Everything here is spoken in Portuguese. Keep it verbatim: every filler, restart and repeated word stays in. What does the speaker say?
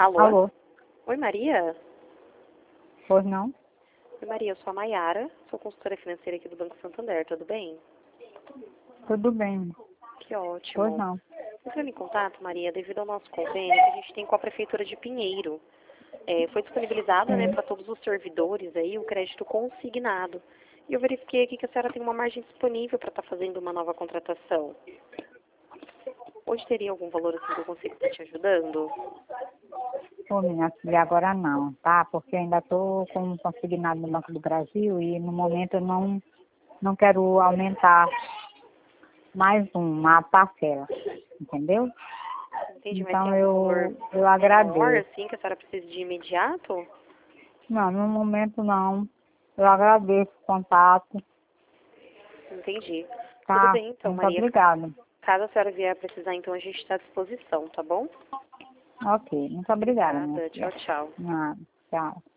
Alô? Alô? Oi, Maria? Pois não? Oi, Maria, eu sou a Maiara, sou consultora financeira aqui do Banco Santander, tudo bem? Tudo bem. Que ótimo. Pois não. Entrando em contato, Maria, devido ao nosso convênio que a gente tem com a Prefeitura de Pinheiro. É, foi disponibilizado, né, Sim. para todos os servidores aí o crédito consignado. E eu verifiquei aqui que a senhora tem uma margem disponível para estar fazendo uma nova contratação. Hoje teria algum valor assim que eu consigo estar te ajudando? Ô, minha filha, agora não, tá? Porque eu ainda estou com consignado no Banco do Brasil e no momento eu não, não quero aumentar mais uma parcela, entendeu? Entendi, mas tem Então algum valor eu, eu menor, agradeço. assim, que a senhora precisa de imediato? Não, no momento não. Eu agradeço o contato, Entendi. Tudo tá? bem, então, Muito Maria. obrigada. Caso a senhora vier a precisar, então a gente está à disposição, tá bom? Ok, muito obrigada, minha Nada. filha. Tchau, tchau. Nada. Tchau.